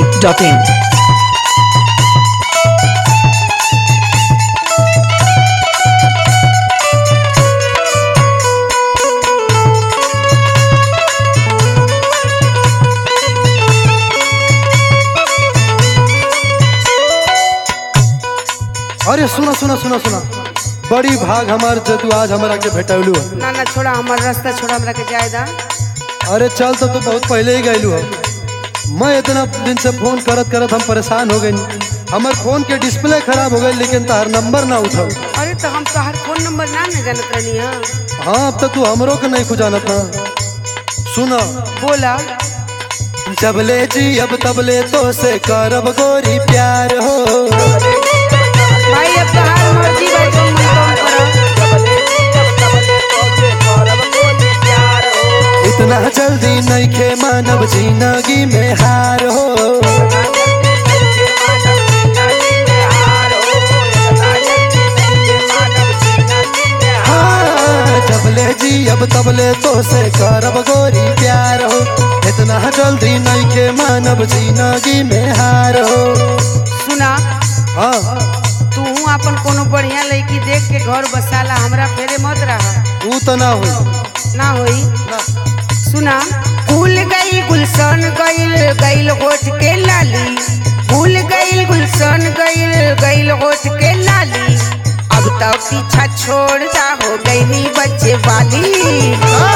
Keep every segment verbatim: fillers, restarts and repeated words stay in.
Dot in. अरे सुना सुना सुना सुना बड़ी भाग हमार जतू आज हमरा के भेटलू। ना ना छोड़ा हमार रास्ता छोड़ा हमरा के जायदा। अरे चल तो तू बहुत पहले ही गयलू है। मैं इतना दिन से फोन करत करत हम परेशान हो गई। हमार फोन के डिस्प्ले खराब हो गई लेकिन तार नंबर ना उठाऊ। अरे तो हम तो हर फोन नंबर ना न जानत रहनी है। हाँ अब तो तू हमरो के नहीं खुजानत ना। सुना बोला जबले जी अब तबले तो से करब गोरी प्यार हो। भाई अब तो हर मर्जी भाई तुम मन करो। इतना जल्दी नहीं खे मानव जिंदगी में हार हो। हाँ जबले जी अब तबले तो से करब गोरी प्यार हो। इतना जल्दी नहीं खे मानव जिंदगी में हार हो। सुना हाँ तू अपन कोनो बढ़िया लड़की देख के घर बसाला हमरा फेरे मत रहा। तू तो ना हो ना होई ना। सुना भूल गई गुलशन गईल गईल होठ के लाली। भूल गई गुलशन गईल गईल होठ के लाली। अब तो पीछा छोड़ जा हो गई बच्चे वाली।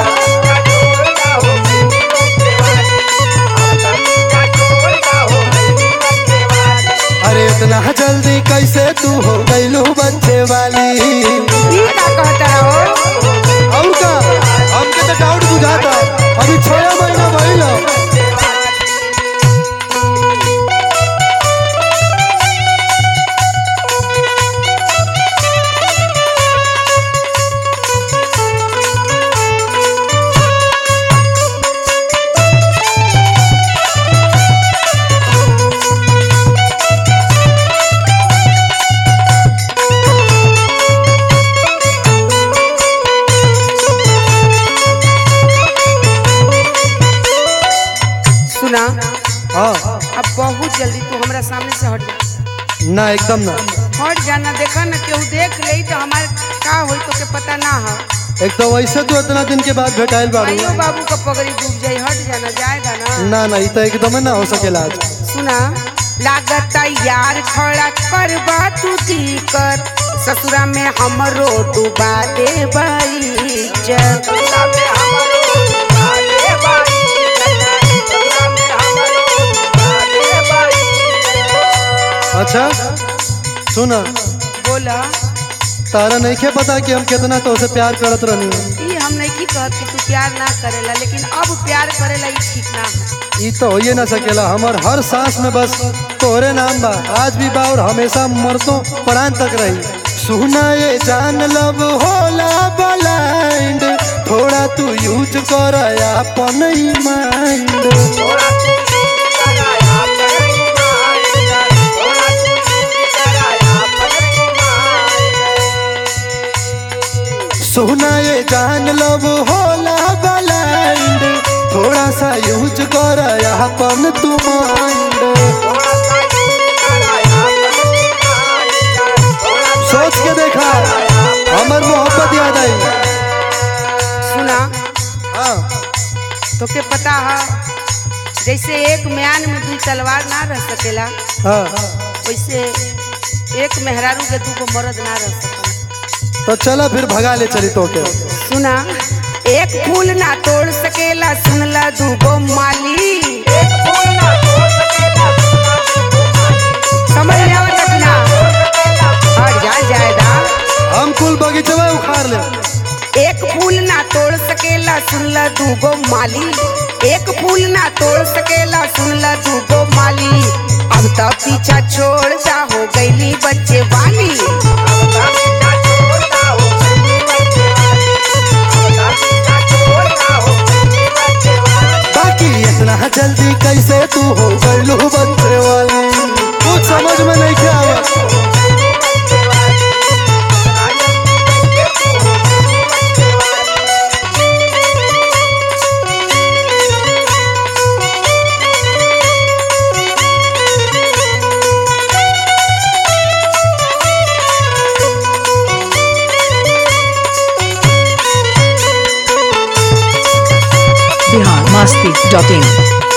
अरे इतना जल्दी कैसे तू हो गईलू बच्चे वाली। ई का कहता हो और का हमके तो डाउट बुझाता अभी छह महीना भइल। सुना हाँ अब बहुत जल्दी तू हमरा सामने से हट जा। ना एकदम ना। हट जाना देखा ना केहू देख ले तो हमारे का होई तो के पता ना है। एक तो वैसे तू इतना दिन के बाद भेटाइल बाड़ू। आइयो बाबू का पगड़ी डूब जाई हट जाना जाएगा ना। ना ना तो एकदम ना हो सकेला आज। सुना लागत यार खड़ा करबा तू दी कर। ससुरा में हमरो डुबा दे बाई अच्छा सुना बोला तारा नहीं खे पता कि हम कितना तो से प्यार करत रहनी। ई हम नहीं की कहत कि तू प्यार ना करेला लेकिन अब प्यार करेला ई ठीक ना है। ये तो हो ही ना सकेला। हमार हर सांस में बस तोहरे नाम बा। आज भी बा और हमेशा मरतो प्राण तक रही। सुना ये जान लब होला ब्लाइंड। थोड़ा तू यूज कर अपन माइंड। सुना ये जान लब होला ब्लाइंड। थोड़ा सा यूज कर अपन तू माइंड। सोच के देखा हमार मोहब्बत याद आई। सुना हाँ तो के पता है जैसे एक म्यान में दू तलवार ना रह सकेला हाँ वैसे एक मेहरारू के दू को मर्द ना रह सकेला। तो चला फिर भगा ले चली तो के। सुना एक फूल ना तोड़ सकेला सुनला दूगो माली। एक फूल ना तोड़ सकेला समझ में आवत कि ना। हट जा जायदा हम कुल बगीचवा उखाड़ ले। एक फूल ना तोड़ सकेला सुनला दूगो माली। एक फूल ना तोड़ सकेला सुनला दूगो माली। अब तो पीछा छोड़ जा हो गईली बच्चे वाली। बाकी इतना जल्दी कैसे तू हो गईलू बच्चे वाली। कुछ समझ में नहीं क्या आवा। Dot in.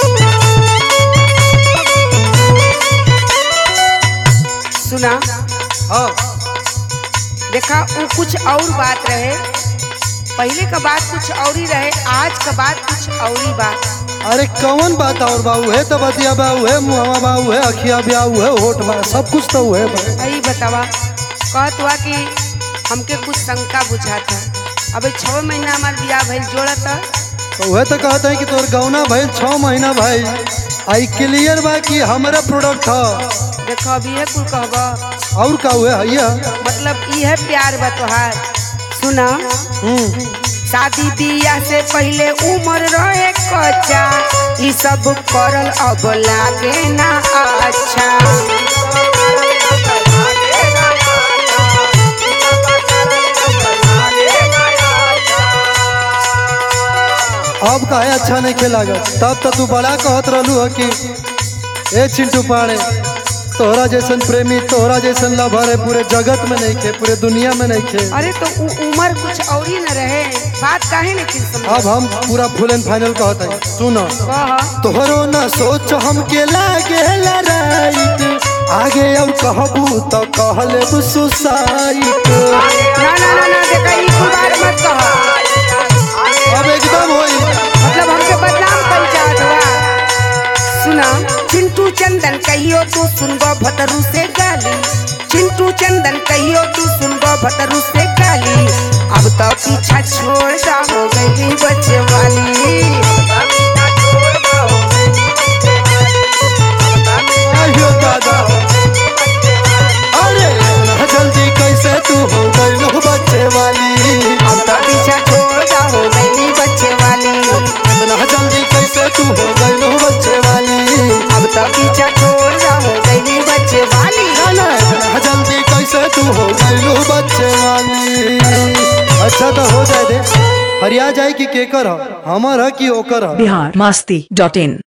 सुना हाँ देखा वो कुछ और बात रहे, पहले का बात कुछ और ही रहे, आज का बात कुछ और ही बात। अरे कौन बात और बाऊ है तो बतिया बाऊ है मुहवा बाऊ है अखिया ब्याऊ है होठ बा सब कुछ तो है बा। अरे बतावा कहत हुआ कि हमके कुछ शंका बुझा था, अबे छह महीना हमार बियाह भइल जोड़ा था। तो वह तो कहते हैं कि तोर गौना भाई छः महीना भाई आई क्लियर बा कि हमारा प्रोडक्ट है। देखो अभी है कुल कहबा और का हुए है मतलब ई है प्यार बा तोहार। सुना हम्म शादी बियाह से पहले उम्र रहे कच्चा, ई सब करल अब लागे ना अच्छा। अब काहे अच्छा नहीं खेला तब तो तू बड़ा कहत रहलू है कि ए चिंटू पाड़े तोहरा जैसन प्रेमी तोहरा जैसन लवर है पूरे जगत में नहीं खे पूरे दुनिया में नहीं खे। अरे तो उ उम्र कुछ और ही न रहे, बात काहे नहीं किन समझ। अब हम पूरा फुल एंड फाइनल कहत है सुनो कह तोहरो ना सोच हमके लागे राइट आगे अब कहबू तो कह लेबू सुसाइड। ना ना ना ना देखा ई कुल बात मत कह, अब एकदम होई मतलब हमके बदनाम कर चाहत बा। सुना चिंटू चंदन कहियो तू सुनबो भतरू से गाली, चिंटू चंदन कहियो तू सुनबो भतरू से गाली। अब तो पीछा छोड़ दा हो गई बच्चे वाली। अयो दादा अरे इतना जल्दी कैसे तू हो गई लो बच्चे वाली। अब तो पीछा छोड़ दा हो गई बच्चे वाली। इतना जल्दी कैसे तू हो गई लो बच्चे वाली। अब तो पीछा छोड़ दा हो गई बच्चे वाली। ना ना इतना जल्दी कैसे तू हो गई लो बच्चे वाली। अच्छा तो हो जाए दे हरिया जाए कि केकर ह हमर ह कि ओकर ह। बिहार मस्ती डॉट इन।